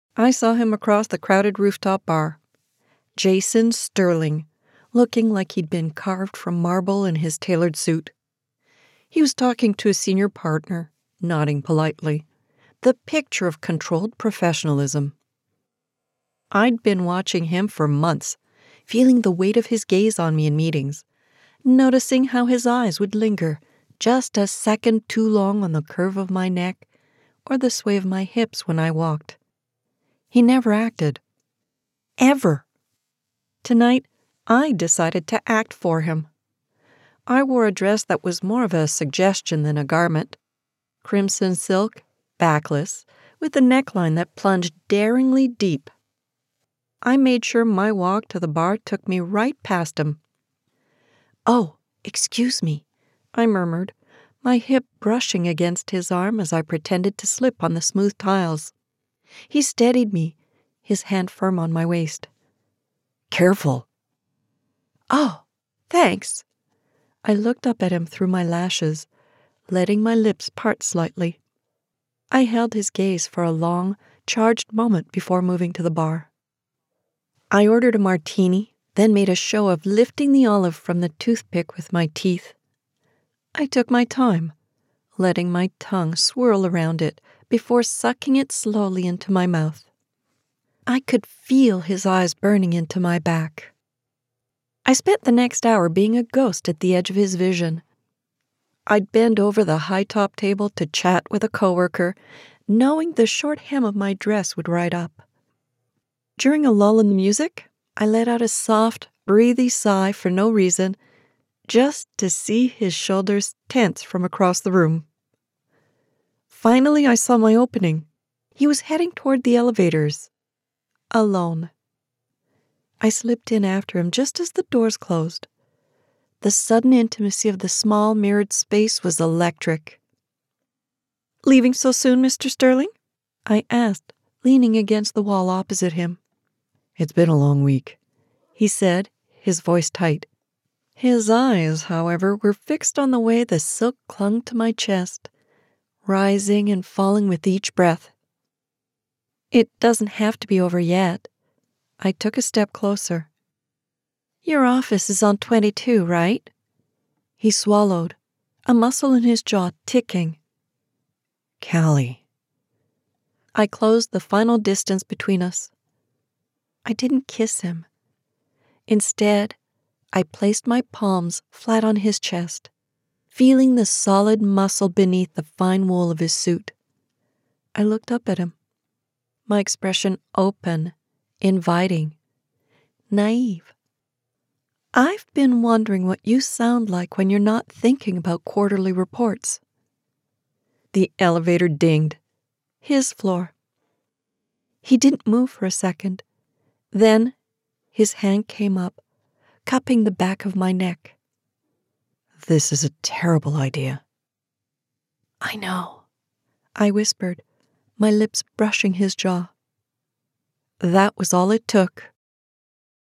I saw him across the crowded rooftop bar. Jason Sterling, looking like he'd been carved from marble in his tailored suit. He was talking to his senior partner, nodding politely, the picture of controlled professionalism. I'd been watching him for months, feeling the weight of his gaze on me in meetings, noticing how his eyes would linger just a second too long on the curve of my neck or the sway of my hips when I walked. He never acted. Ever. Tonight, I decided to act for him. I wore a dress that was more of a suggestion than a garment. Crimson silk, backless, with a neckline that plunged daringly deep. I made sure my walk to the bar took me right past him. "Oh, excuse me," I murmured, my hip brushing against his arm as I pretended to slip on the smooth tiles. He steadied me, his hand firm on my waist. "Careful." "Oh, thanks." I looked up at him through my lashes, letting my lips part slightly. I held his gaze for a long, charged moment before moving to the bar. I ordered a martini, then made a show of lifting the olive from the toothpick with my teeth. I took my time, letting my tongue swirl around it before sucking it slowly into my mouth. I could feel his eyes burning into my back. I spent the next hour being a ghost at the edge of his vision. I'd bend over the high-top table to chat with a coworker, knowing the short hem of my dress would ride up. During a lull in the music, I let out a soft, breathy sigh for no reason, just to see his shoulders tense from across the room. Finally, I saw my opening. He was heading toward the elevators. Alone. I slipped in after him just as the doors closed. The sudden intimacy of the small mirrored space was electric. "Leaving so soon, Mr. Sterling?" I asked, leaning against the wall opposite him. "It's been a long week," he said, his voice tight. His eyes, however, were fixed on the way the silk clung to my chest, rising and falling with each breath. "It doesn't have to be over yet." I took a step closer. "Your office is on 22, right?" He swallowed, a muscle in his jaw ticking. "Callie." I closed the final distance between us. I didn't kiss him. Instead, I placed my palms flat on his chest, feeling the solid muscle beneath the fine wool of his suit. I looked up at him, my expression open, inviting, naive. "I've been wondering what you sound like when you're not thinking about quarterly reports." The elevator dinged. His floor. He didn't move for a second. Then his hand came up, cupping the back of my neck. "This is a terrible idea." "I know," I whispered, my lips brushing his jaw. That was all it took.